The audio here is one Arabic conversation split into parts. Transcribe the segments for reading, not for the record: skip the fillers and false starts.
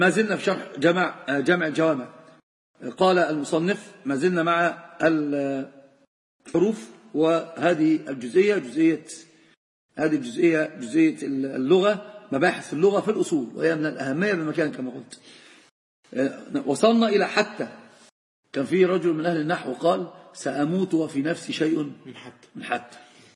ما زلنا في شرح جمع الجوامع. قال المصنف ما زلنا مع الحروف، وهذه الجزئية جزئية اللغة، مباحث اللغة في الأصول، وهي من الأهمية بمكان كما قلت. وصلنا إلى حتى. كان في رجل من أهل النحو قال سأموت وفي نفسي شيء من حتى.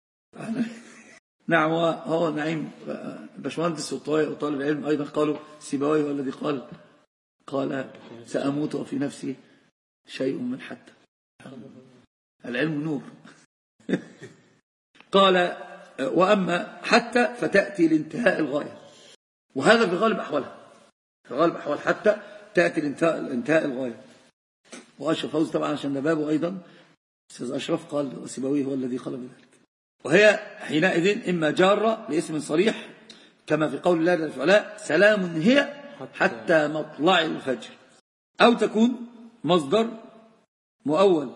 نعم، هو نعيم باشمهندس وطالب العلم أيضا قالوا سيبويه هو الذي قال سأموت وفي نفسي شيء من حتى. العلم نور. قال وأما حتى فتأتي لانتهاء الغاية، وهذا في غالب أحوالها، حتى تأتي لانتهاء الغاية. وأشرف فوز طبعا عشان ده بابه أيضا، أستاذ أشرف قال وسيبويه هو الذي قال بذلك. وهي حينئذ إما جارة لاسم صريح كما في قول الله جل وعلا سلام هي حتى مطلع الفجر، أو تكون مصدر مؤول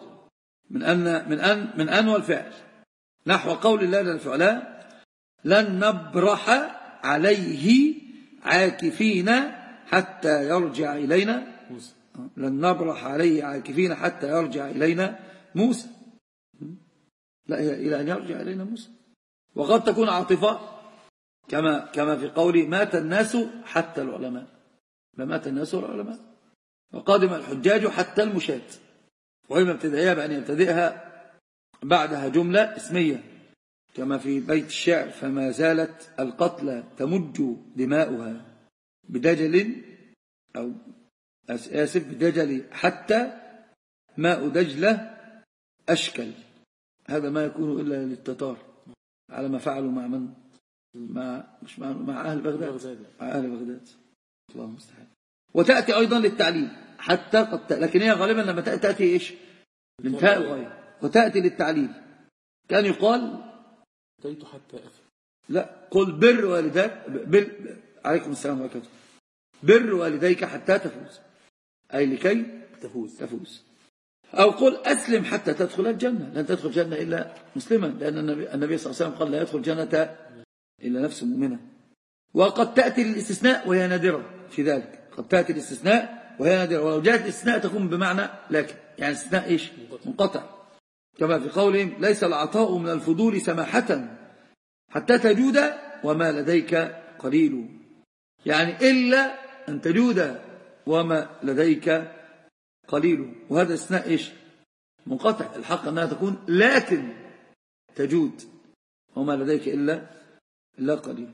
من أن والفعل، نحو قول الله جل وعلا لن نبرح عليه عاكفين حتى يرجع إلينا موسى. لن نبرح عليه عاكفين حتى يرجع إلينا موسى، لا إلى أن يرجع إلينا موسى. وقد تكون عاطفة كما في قوله مات الناس حتى العلماء، فمات الناس والعلماء، وقادم الحجاج حتى المشاة. وإما ابتدائية بأن يبتدئها بعدها جملة اسمية كما في بيت الشعر فما زالت القتلى تمج دماؤها بدجل، أو آسف بدجل حتى ماء دجلة أشكل. هذا ما يكون إلا للتتار على ما فعلوا مع أهل بغداد، اللهم المستعان. وتأتي أيضا للتعليل حتى لكن هي غالبا لما تأتي إيش لانتهاء الغاية، وتأتي للتعليل. كان يقال أتيت حتى أفهم، لا قل بر والديك عليكم السلام وبركاته، بر والديك حتى تفوز، أي لكي تفوز. أو قل أسلم حتى تدخل الجنة، لن تدخل الجنة إلا مسلما، لأن النبي صلى الله عليه وسلم قال لا يدخل الجنة إلا نفس مؤمنة. وقد تأتي للاستثناء وهي نادرة في ذلك، قد تأتي الاستثناء وهي نادرة، ولو جاءت الاستثناء تكون بمعنى لكن، يعني استثناء إيش منقطع، كما في قولهم ليس العطاء من الفضول سماحة حتى تجود وما لديك قليل، يعني إلا أن تجود وما لديك قليل. وهذا استثناء إيش منقطع، الحق أنها تكون لكن تجود وما لديك إلا قليل.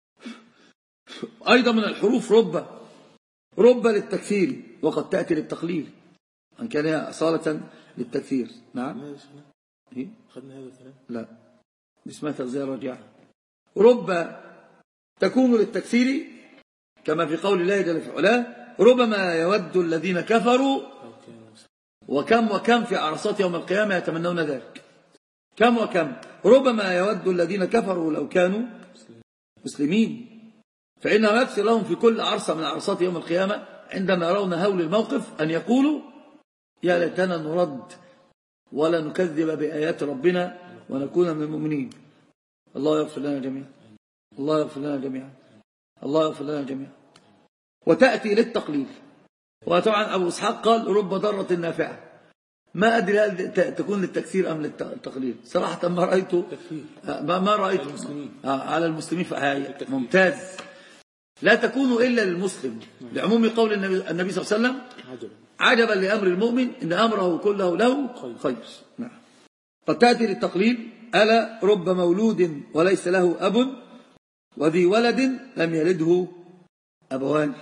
أيضا من الحروف رب للتكثير، وقد تأتي للتقليل أن كان هي أصالة للتكثير. نعم خدنا هذا الكلام، لا اسمها تغذية راجعة. رب تكون للتكثير كما في قول الله جل وعلا ربما يود الذين كفروا وكم في عرصات يوم القيامة يتمنون ذلك. كم ربما يود الذين كفروا لو كانوا مسلمين، فإنها يكثر لهم في كل عرصة من عرصات يوم القيامة عندما يرون هول الموقف أن يقولوا يا ليتنا نرد ولا نكذب بآيات ربنا ونكون من المؤمنين. الله يغفر لنا جميعا. وتأتي للتقليل. وطبعا أبو إسحاق قال رب ضرة نافعة، ما أدري هل تكون للتكثير أم للتقليل، صراحة ما رأيت على المسلمين ممتاز. لا تكون إلا للمسلم لعموم قول النبي صلى الله عليه وسلم عجبا لأمر المؤمن إن أمره كله له خير. نعم. قد تأتي للتقليل ألا رب مولود وليس له أب وذي ولد لم يلده أبوان.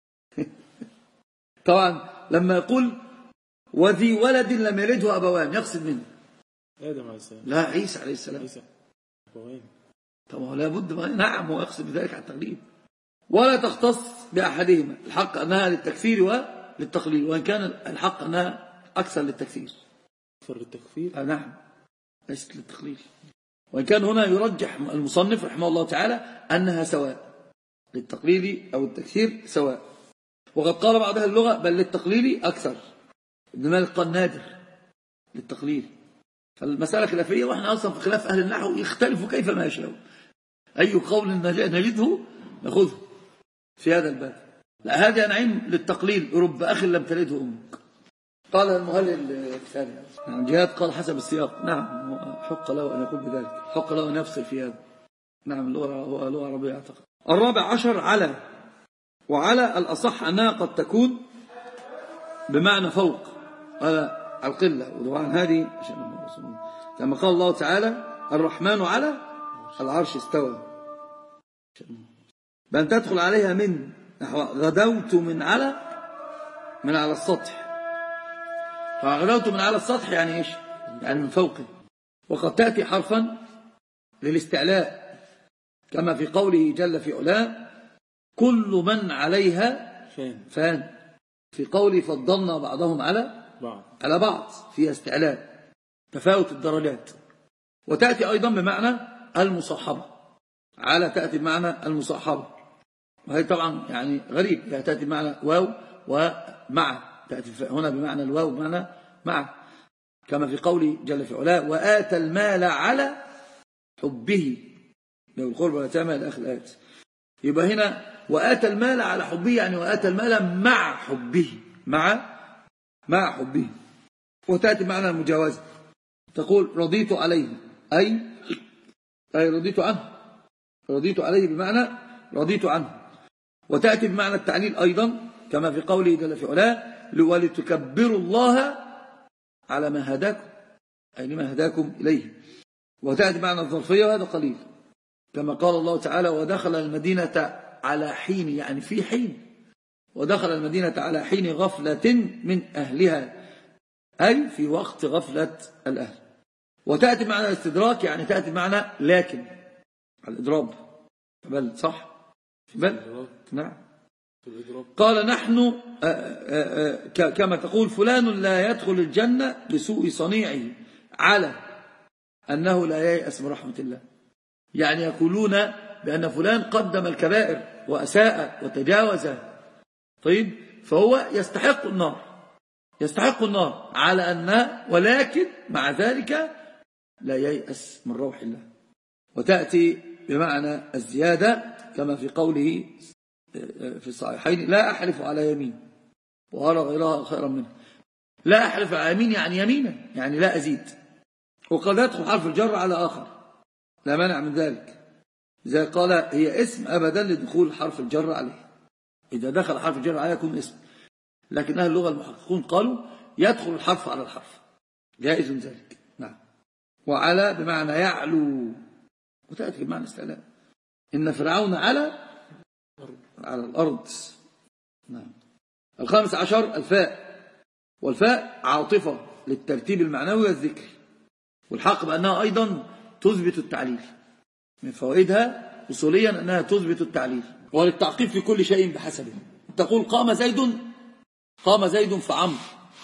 طبعا لما يقول وذي ولد لم يلده أبوان يقصد منه آدم عليه السلام، لا عيسى عليه السلام. أبوان طبعا لا بد نعم، هو يقصد بذلك على التقليد. ولا تختص بأحدهما، الحق أنها للتكفير وللتقليل، وإن كان الحق أنها أكثر للتكفير نعم ليست للتقليل، وإن كان هنا يرجح المصنف رحمه الله تعالى أنها سواء للتقليل أو التكثير سواء. وقد قال بعض أهل اللغة بل للتقليل أكثر، ابن مالك قال نادر للتقليل. فالمسألة خلافية، وإحنا أصلا في خلاف أهل النحو يختلفوا كيف ما يشاءوا، أي قول نجده نأخذه في هذا الباب. لا، هذا نعيم للتقليل، رب أخ لم تلده أمك. قال المهلل الثاني نعم جهاد قال حسب السياق، نعم حق له أن يقول بذلك، حق له أن يفصل في هذا. نعم اللغة هو لغة عربية أعتقد. 14 على، وعلى الأصح أنها قد تكون بمعنى فوق على القلة، وطبعا هذه لما قال الله تعالى الرحمن على العرش استوى، بأن تدخل عليها من نحو غدوت من على السطح، فغدوت من على السطح يعني إيش؟ يعني من فوقه. وقد تأتي حرفا للاستعلاء كما في قوله جل في علاه كل من عليها فان، في قوله فضلنا بعضهم على بعض فيها استعلاء تفاوت الدرجات. وتأتي أيضا بمعنى المصاحبة، على تأتي بمعنى المصاحبة، وهي طبعا يعني غريب، لا تأتي بمعنى واو ومع، تأتي هنا بمعنى الواو بمعنى مع، كما في قوله جل في علاه وآتى المال على حبه لو القرب ولا تعمل إلى آخر الآيات. يبقى هنا وآتى المال على حبه يعني وآتى المال مع حبه، مع حبه. وتأتي معنى المجاوزة، تقول رضيت عليه أي رضيت عنه، رضيت عليه بمعنى رضيت عنه. وتأتي بمعنى التعليل أيضا كما في قوله جل في علاه ولتكبروا الله على ما هداكم، أي لما هداكم إليه. وتأتي بمعنى الظرفية وهذا قليل كما قال الله تعالى ودخل المدينة على حين، يعني في حين، ودخل المدينة على حين غفلة من أهلها، أي في وقت غفلة الأهل. وتأتي معنى الاستدراك يعني تأتي معنى لكن الإضراب، بل صح بل نعم. قال نحن كما تقول فلان لا يدخل الجنة لسوء صنيعه على أنه لا ييأس من رحمة الله، يعني يقولون بأن فلان قدم الكبائر وأساء وتجاوز، طيب فهو يستحق النار على أنه، ولكن مع ذلك لا ييأس من روح الله. وتأتي بمعنى الزيادة كما في قوله في الصحيحين لا أحلف على يمين وأرى غيرها خيرا منه. لا أحلف على يمين يعني يمينا، يعني لا أزيد. وقد يدخل حرف الجر على آخر لا مانع من ذلك، إذا قال هي اسم أبدا لدخول حرف الجر عليه، إذا دخل حرف الجر عليه يكون اسم. لكن أهل اللغة المحققون قالوا يدخل الحرف على الحرف، جائز ذلك. نعم. وعلى بمعنى يعلو، وتأتي بمعنى استعلاء إن فرعون على الأرض. نعم. 15 الفاء، والفاء عاطفة للترتيب المعنوي والذكر، والحق بأنها أيضا تثبت التعليل، من فوائدها أصوليا أنها تثبت التعليل، وللتعقيب في كل شيء بحسبه. تقول قام زيد فعمر،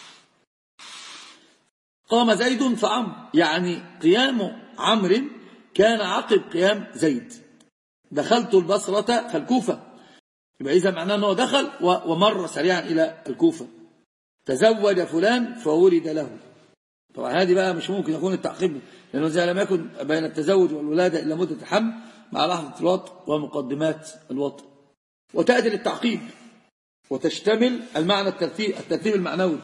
قام زيد فعمر يعني قيام عمرو كان عقب قيام زيد. دخلت البصرة فالكوفة، يبقى إذا معناه أنه دخل ومر سريعا إلى الكوفة. تزوج فلان فولد له، طبعا هذه بقى مش ممكن يكون التعقيب، لأنه إذا لم يكن بين التزوج والولادة إلا مدة الحمل مع لحظة الوطء ومقدمات الوطء. وتأتي للتعقيب وتشتمل المعنى الترتيب المعنوي،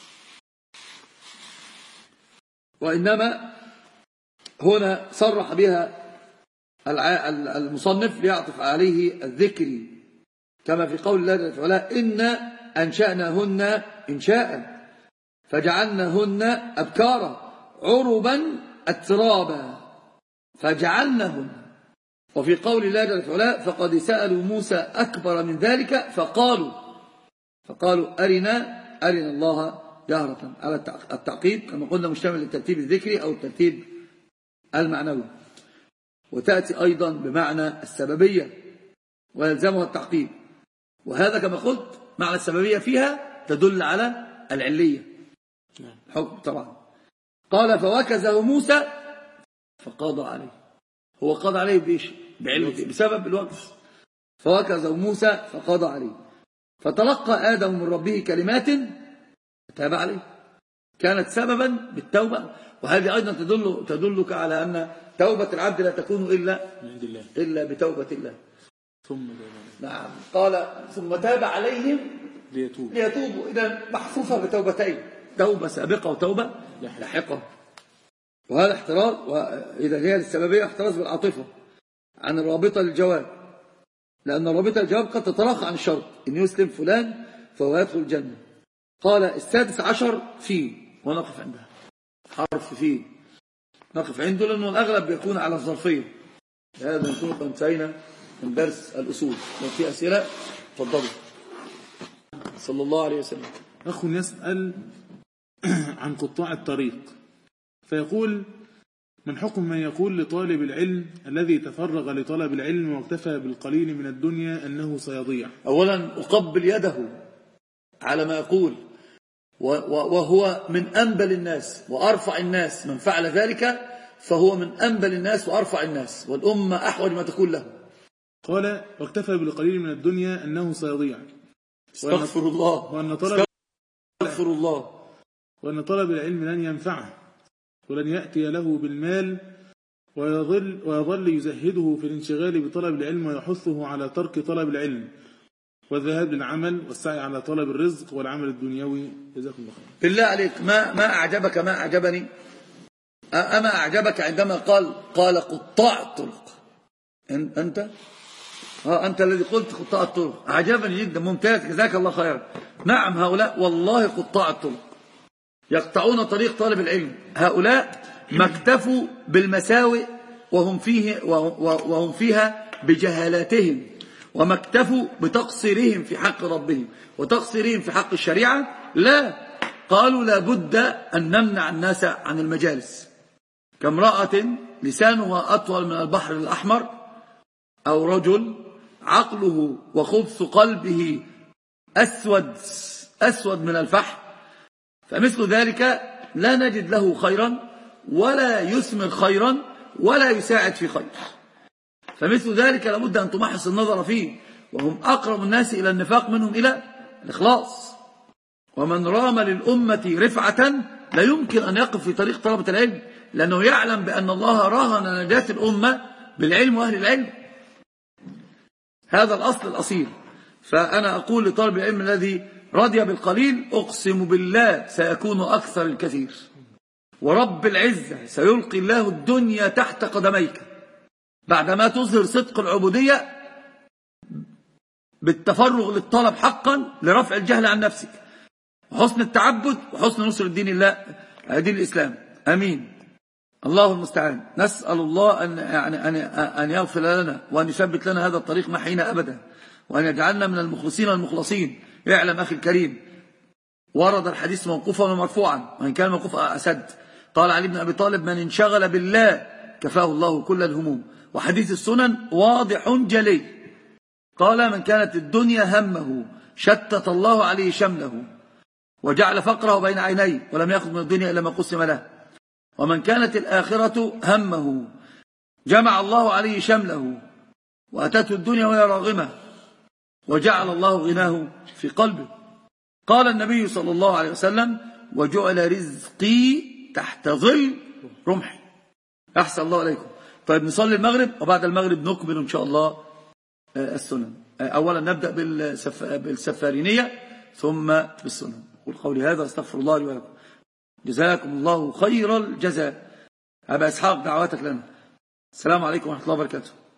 وإنما هنا صرح بها المصنف ليعطف عليه الذكر كما في قول الله جل وعلا إن أنشأناهن إنشاء فجعلناهن أبكارا عربا أترابا فجعلناهن. وفي قول الله جل وعلا فقد سألوا موسى أكبر من ذلك فقالوا أرنا الله جهرة، على التعقيب كما قلنا مشتمل للترتيب الذكري أو الترتيب المعنوي. وتأتي أيضا بمعنى السببية ويلزمها التعقيب، وهذا كما قلت معنى السببية فيها تدل على العلية حكم طبعا. قال فوكزه موسى فقضى عليه، هو قضى عليه بإيش؟ بعلة بسبب الوكز. فوكزه موسى فقضى عليه فتلقى آدم من ربه كلمات فتاب عليه، كانت سببا بالتوبة. وهذه أيضا تدلك على أن توبة العبد لا تكون إلا بتوبة الله. ثم تاب عليهم. نعم، قال ثم تاب عليهم ليتوبوا. إذا محفوفة بتوبتين، توبة سابقة وتوبة لاحقة. وهذا احتراز، وإذا هي السببية احتراز بالعاطفة عن الرابطة للجواب، لأن الرابطة للجواب قد تتراخى عن الشرط إن يسلم فلان فهو يدخل الجنة. قال السادس عشر فيه، ونقف عندها حرف فيه، نقف عنده لأنه الأغلب يكون على الظرفية. هذا نكون قد انتهينا من درس الأصول. لو في أسئلة تفضلوا. صلى الله عليه وسلم. أخ يسأل عن قطاع الطريق فيقول: من حكم من يقول لطالب العلم الذي تفرغ لطلب العلم واكتفى بالقليل من الدنيا أنه سيضيع؟ أولا أقبل يده على ما يقول، وهو من أنبل الناس وأرفع الناس. من فعل ذلك فهو من أنبل الناس وأرفع الناس، والأمة أحوج ما تكون له. قال: واكتفى بالقليل من الدنيا أنه سيضيع. استغفر الله. وأن طلب العلم لن ينفعه ولن يأتي له بالمال، ويظل يزهده في الانشغال بطلب العلم ويحثه على ترك طلب العلم والذهاب للعمل والسعي على طلب الرزق والعمل الدنيوي. جزاكم الله خير. بالله عليك، ما أعجبك ما أعجبني؟ أما أعجبك عندما قال قطاع الطرق؟ أنت الذي قلت قطاع الطرق، أعجبني جدا، ممتاز، جزاك الله خيرا. نعم، هؤلاء والله قطاع الطرق يقطعون طريق طالب العلم. هؤلاء ما اكتفوا بالمساوئ وهم فيها بجهالاتهم، وما اكتفوا بتقصيرهم في حق ربهم وتقصيرهم في حق الشريعة. لا، قالوا لا بد أن نمنع الناس عن المجالس. كامرأة لسانها أطول من البحر الأحمر، أو رجل عقله وخبث قلبه أسود من الفحم، فمثل ذلك لا نجد له خيرا ولا يثمر خيرا ولا يساعد في خير. فمثل ذلك لابد أن تمحص النظر فيه، وهم أقرب الناس إلى النفاق منهم إلى الإخلاص. ومن رام للأمة رفعة لا يمكن أن يقف في طريق طلبة العلم، لأنه يعلم بأن الله راهن نجاة الأمة بالعلم وأهل العلم. هذا الأصل الأصيل. فأنا أقول لطالب العلم الذي رضي بالقليل: أقسم بالله سيكون أكثر الكثير، ورب العزة سيلقي الله الدنيا تحت قدميك بعدما تظهر صدق العبودية بالتفرغ للطلب حقا لرفع الجهل عن نفسك، وحسن التعبد، وحسن نصر الدين الله، دين الإسلام. أمين. الله المستعان. نسأل الله أن يغفر لنا وأن يثبت لنا هذا الطريق ما حين أبدا، وأن يجعلنا من المخلصين المخلصين. اعلم أخي الكريم، ورد الحديث موقوفا ومرفوعا، وإن كان موقوفا أسد. قال علي بن أبي طالب: من انشغل بالله كفاه الله كل الهموم. وحديث السنن واضح جلي. قال: من كانت الدنيا همه شتت الله عليه شمله وجعل فقره بين عينيه ولم يأخذ من الدنيا إلا ما قسم له. ومن كانت الآخرة همه جمع الله عليه شمله وأتته الدنيا وهي راغمة وجعل الله غناه في قلبه. قال النبي صلى الله عليه وسلم: وجعل رزقي تحت ظل رمحي. أحسن الله عليكم. طيب، نصلي المغرب، وبعد المغرب نكمل إن شاء الله السنن. أولا نبدأ بالسفارينية ثم بالسنن. قل قولي هذا، استغفر الله لي ولكم. جزاكم الله خير الجزاء. أبا إسحاق، دعواتك لنا. السلام عليكم ورحمة الله وبركاته.